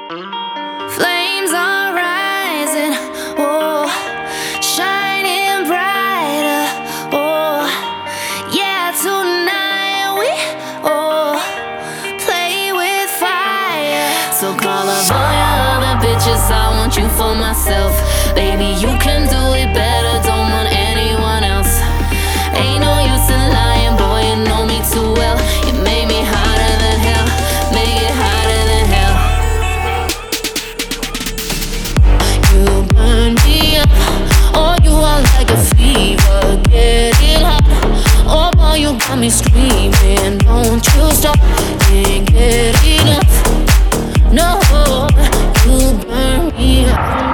Flames are rising, oh, shining brighter, oh, yeah, tonight we, oh, play with fire. So call up all your other bitches, I want you for myself. Baby, you can do it better, don't want anyone else. Ain't no use in lying, boy, you know me too well. You made me hotter than hell, make it hotter than hell. You burn me up, oh, you are like a fever, getting hot. Oh, boy, you got me screaming, don't you stop, can't get enough. No, you burn me up.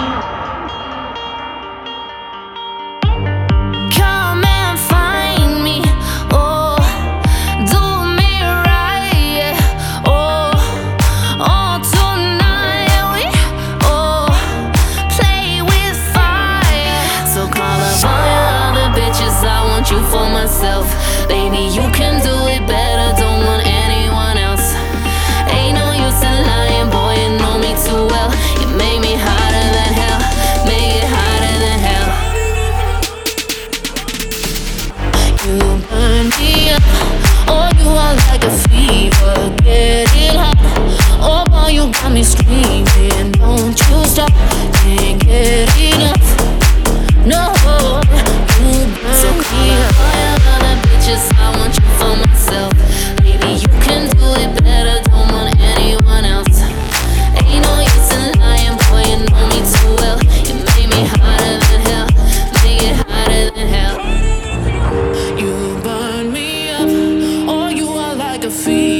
Come and find me, oh, do me right, yeah. Oh, oh, tonight we, oh, play with fire. So call up all your other bitches, I want you for myself. Baby, you can do it better, don't want anyone else. Ain't no use in lying, boy, you know me too well. You made me hotter than hell, make it hotter than hell. You burn me up, oh, you are like a fever, getting hot. Oh, boy, you got me screaming, don't you stop, can't get enough. No, you burn so me up. All your other bitches, I want you for myself. Baby, you can do it better, don't want anyone else. Ain't no use in lying, boy, you know me too well. You made me hotter than hell, make it hotter than hell. You burn me up, oh, you are like a fever.